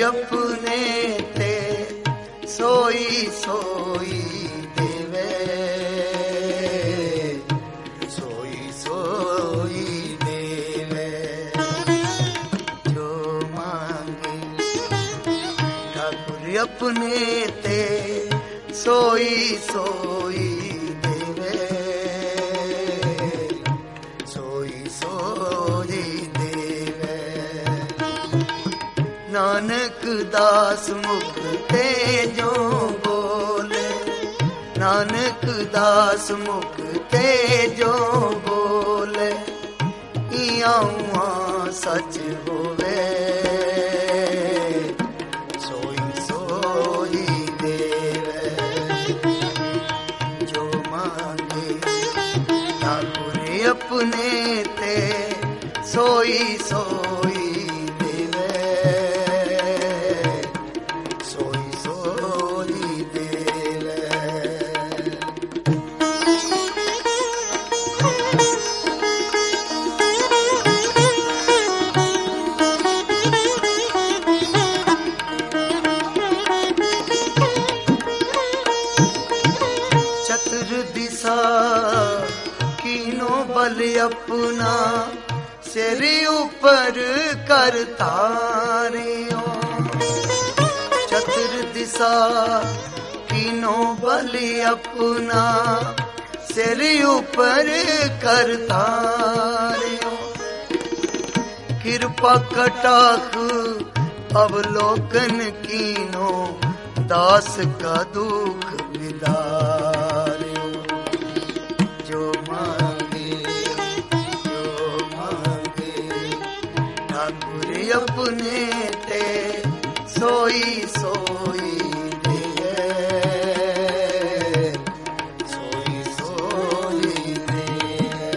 अपने ते सोई सोई देवे, सोई सोई देवे। जो मांगे ठाकुर अपने ते सोई सोई देवे, सोई सोई देवे। नानक दास मुख ते जो बोले, नानक दास मुख ते जो बोले, इयां उहां सच होवे, सोई सोई देवे। जो मांगे ठाकुर अपने ते सोई सोई देवे, सोई सोई देवे। चतुर दिशा कीनो बल अपना, सिर ऊपर करता रियो। चतुर दिशा कीनो बल अपना, सिर ऊपर करता रियो। कृपा कटाख अवलोकन कीनो, दास का दुख विदारियो। जो मांगे ठाकुर अपने ते सोई सोई देवे, सोई सोई देवे।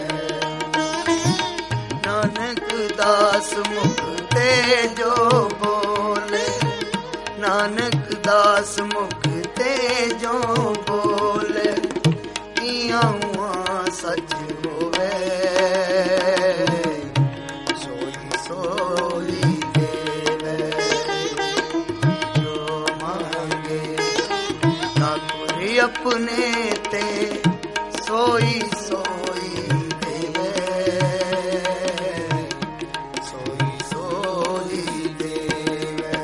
नानक दास मुख ते जो बोले, नानक दास मुख ते जो बोले, इयां उहां सच होवे, सोई सोई देवे। जो मांगे ठाकुर अपने ते सोई सोई देवे, सोई सोई देवे।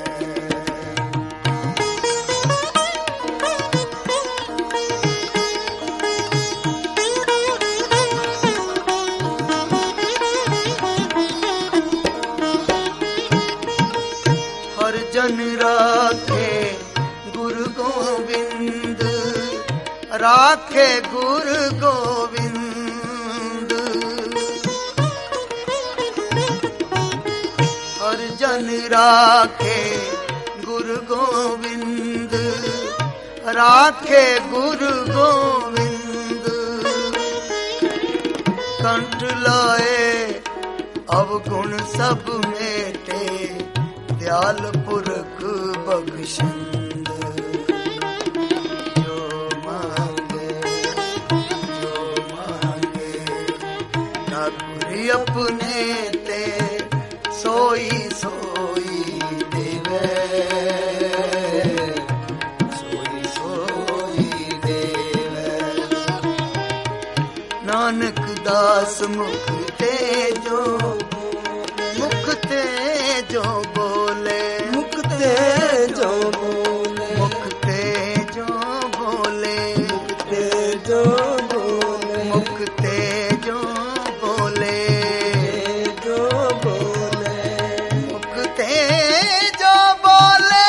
हर जन राखे गुरु गोविंद, राखे गुरु गोविंद। हर जन राखे गुरु गोविंद, राखे गुरु गोविंद। कंठ लाए अवगुण सब मेटे, दयाल पुरख बख्शिंद। जो मांगे ठाकुर अपने ते सोई सोई देवे, सोई सोई देवे। नानक दास मुख ते जो बोले, मुख ते जो बोले, मुख ते जो बोले, मुख ते जो बोले, मुख ते जो बोले, जो बोले, मुख ते जो बोले,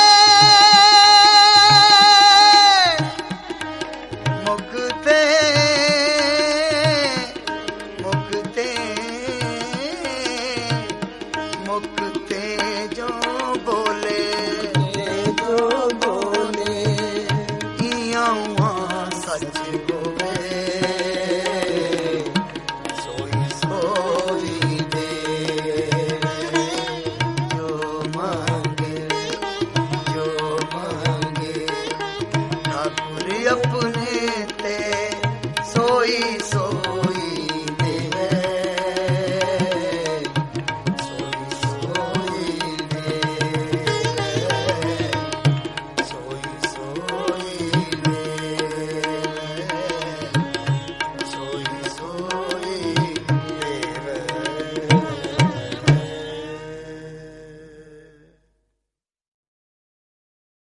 मुख ते मुक्ते जो बोले, इयां उहां सच हो।